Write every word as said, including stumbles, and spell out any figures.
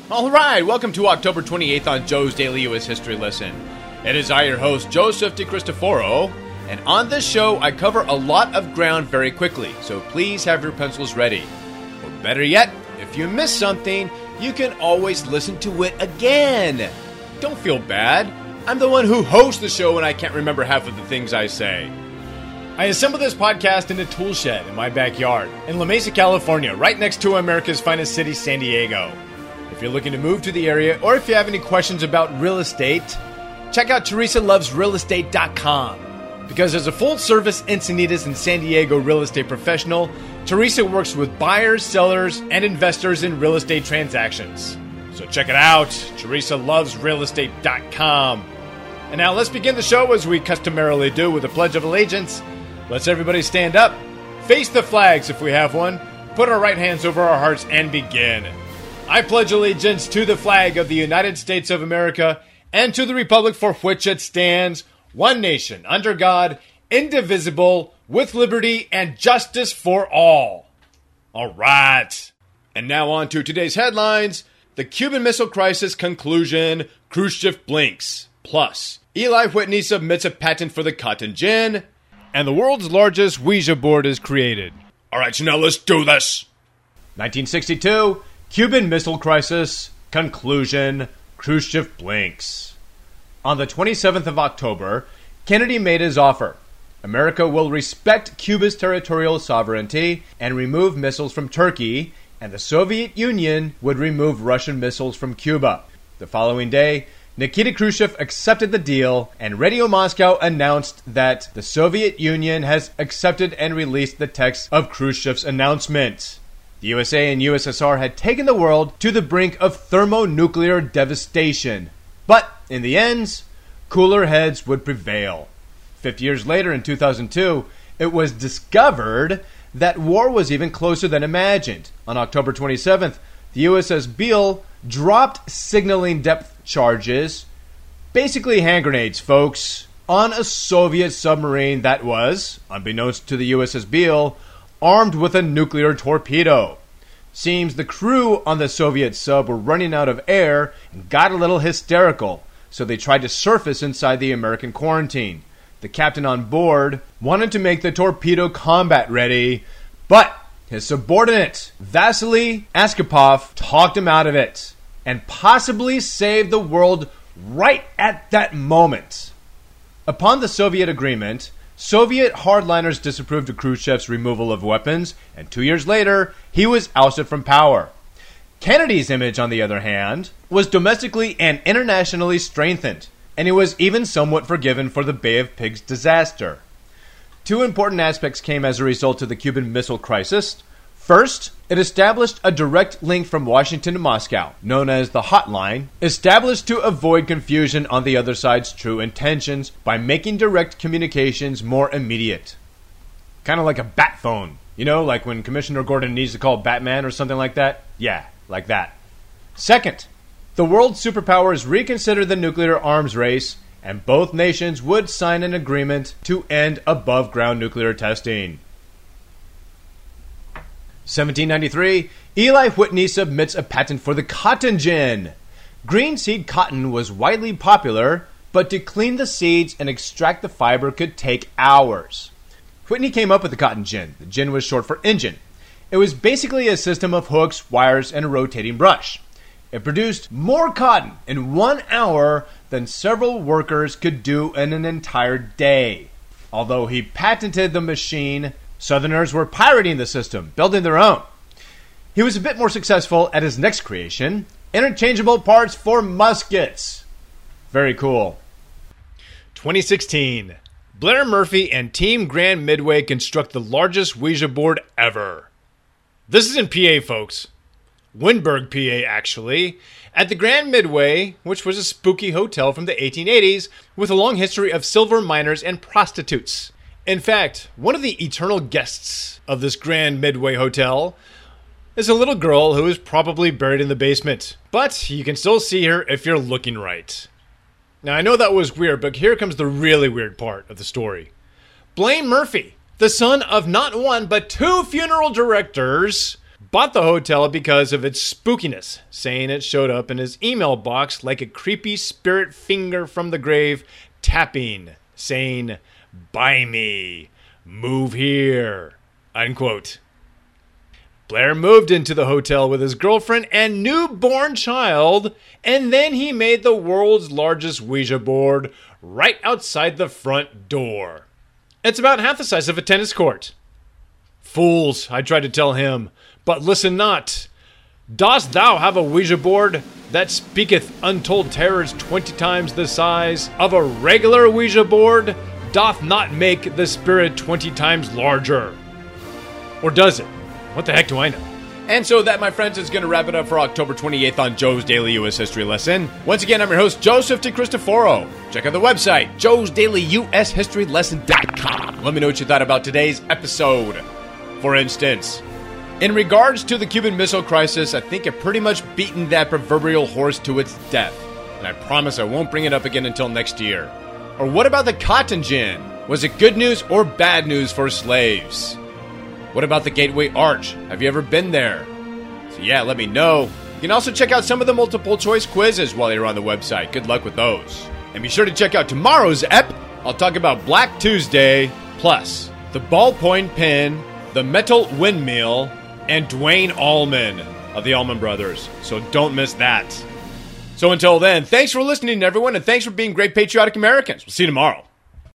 Alright, welcome to October twenty-eighth on Joe's Daily U S History Lesson. It is I, your host, Joseph DeCristoforo, and on this show I cover a lot of ground very quickly, so please have your pencils ready. Or better yet, if you miss something, you can always listen to it again. Don't feel bad. I'm the one who hosts the show and I can't remember half of the things I say. I assembled this podcast in a tool shed in my backyard in La Mesa, California, right next to America's finest city, San Diego. If you're looking to move to the area, or if you have any questions about real estate, check out Teresa Loves Real Estate dot com. Because as a full-service Encinitas and San Diego real estate professional, Teresa works with buyers, sellers, and investors in real estate transactions. So check it out, Teresa Loves Real Estate dot com. And now let's begin the show as we customarily do with a Pledge of Allegiance. Let's everybody stand up, face the flags if we have one, put our right hands over our hearts, and begin. I pledge allegiance to the flag of the United States of America and to the republic for which it stands, one nation, under God, indivisible, with liberty and justice for all. All right. And now on to today's headlines. The Cuban Missile Crisis conclusion, Khrushchev blinks. Plus, Eli Whitney submits a patent for the cotton gin. And the world's largest Ouija board is created. All right, so now let's do this. nineteen sixty-two, Cuban Missile Crisis, conclusion, Khrushchev blinks. On the twenty-seventh of October, Kennedy made his offer. America will respect Cuba's territorial sovereignty and remove missiles from Turkey, and the Soviet Union would remove Russian missiles from Cuba. The following day, Nikita Khrushchev accepted the deal, and Radio Moscow announced that the Soviet Union has accepted and released the text of Khrushchev's announcement. The U S A and U S S R had taken the world to the brink of thermonuclear devastation. But, in the end, cooler heads would prevail. Fifty years later, in two thousand two, it was discovered that war was even closer than imagined. On October twenty-seventh, the U S S Beale dropped signaling depth charges, basically hand grenades, folks, on a Soviet submarine that was, unbeknownst to the U S S Beale, armed with a nuclear torpedo. Seems the crew on the Soviet sub were running out of air and got a little hysterical, so they tried to surface inside the American quarantine. The captain on board wanted to make the torpedo combat ready, but his subordinate, Vasily Askapov, talked him out of it and possibly saved the world right at that moment. Upon the Soviet agreement, Soviet hardliners disapproved of Khrushchev's removal of weapons, and two years later, he was ousted from power. Kennedy's image, on the other hand, was domestically and internationally strengthened, and he was even somewhat forgiven for the Bay of Pigs disaster. Two important aspects came as a result of the Cuban Missile Crisis. First, it established a direct link from Washington to Moscow, known as the Hotline, established to avoid confusion on the other side's true intentions by making direct communications more immediate. Kind of like a bat phone. You know, like when Commissioner Gordon needs to call Batman or something like that? Yeah, like that. Second, the world superpowers reconsidered the nuclear arms race, and both nations would sign an agreement to end above-ground nuclear testing. seventeen ninety-three, Eli Whitney submits a patent for the cotton gin. Green seed cotton was widely popular, but to clean the seeds and extract the fiber could take hours. Whitney came up with the cotton gin. The gin was short for engine. It was basically a system of hooks, wires, and a rotating brush. It produced more cotton in one hour than several workers could do in an entire day. Although he patented the machine, Southerners were pirating the system, building their own. He was a bit more successful at his next creation, interchangeable parts for muskets. Very cool. twenty sixteen. Blair Murphy and Team Grand Midway construct the largest Ouija board ever. This is in P A, folks. Windberg, P A, actually. At the Grand Midway, which was a spooky hotel from the eighteen eighties with a long history of silver miners and prostitutes. In fact, one of the eternal guests of this Grand Midway Hotel is a little girl who is probably buried in the basement. But you can still see her if you're looking right. Now, I know that was weird, but here comes the really weird part of the story. Blaine Murphy, the son of not one but two funeral directors, bought the hotel because of its spookiness, saying it showed up in his email box like a creepy spirit finger from the grave, tapping, saying, "Buy me, move here," unquote. Blair moved into the hotel with his girlfriend and newborn child, and then he made the world's largest Ouija board right outside the front door. It's about half the size of a tennis court. "Fools," I tried to tell him, "but listen not. Dost thou have a Ouija board that speaketh untold terrors twenty times the size of a regular Ouija board? Doth not make the spirit twenty times larger. Or does it? What the heck do I know?" And so that, my friends, is going to wrap it up for October twenty-eighth on Joe's Daily U S History Lesson. Once again, I'm your host, Joseph DeCristoforo. Check out the website, joes daily u s history lesson dot com. Let me know what you thought about today's episode. For instance, in regards to the Cuban Missile Crisis, I think I've pretty much beaten that proverbial horse to its death. And I promise I won't bring it up again until next year. Or what about the cotton gin? Was it good news or bad news for slaves? What about the Gateway Arch? Have you ever been there? So yeah, let me know. You can also check out some of the multiple choice quizzes while you're on the website. Good luck with those. And be sure to check out tomorrow's ep. I'll talk about Black Tuesday, plus the ballpoint pen, the metal windmill, and Dwayne Allman of the Allman Brothers. So don't miss that. So until then, thanks for listening, everyone, and thanks for being great patriotic Americans. We'll see you tomorrow.